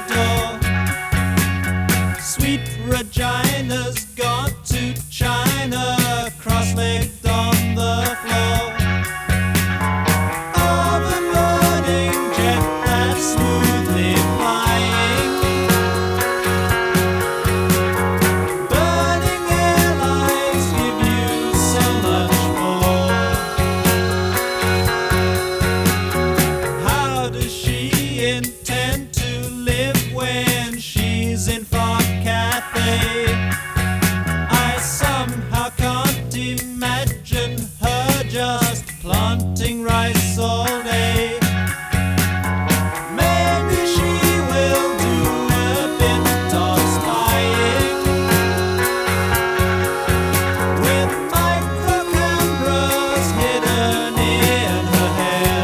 door. Sweet Regina's gone to China, cross-legged on the floor. Of a burning jet that's smoothly flying, burning airlines give you so much more. How does she intend to live when she's in Fog Cafe? I somehow can't imagine her just planting rice all day. Maybe she will do a bit of spying with micro cameras hidden in her hair.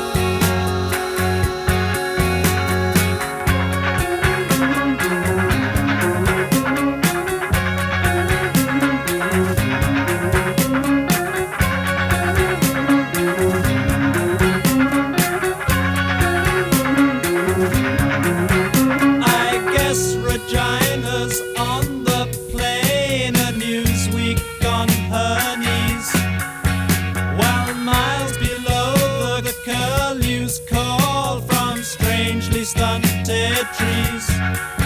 Regina's on the plane, a Newsweek on her knees, while miles below the curlews call from strangely stunted trees.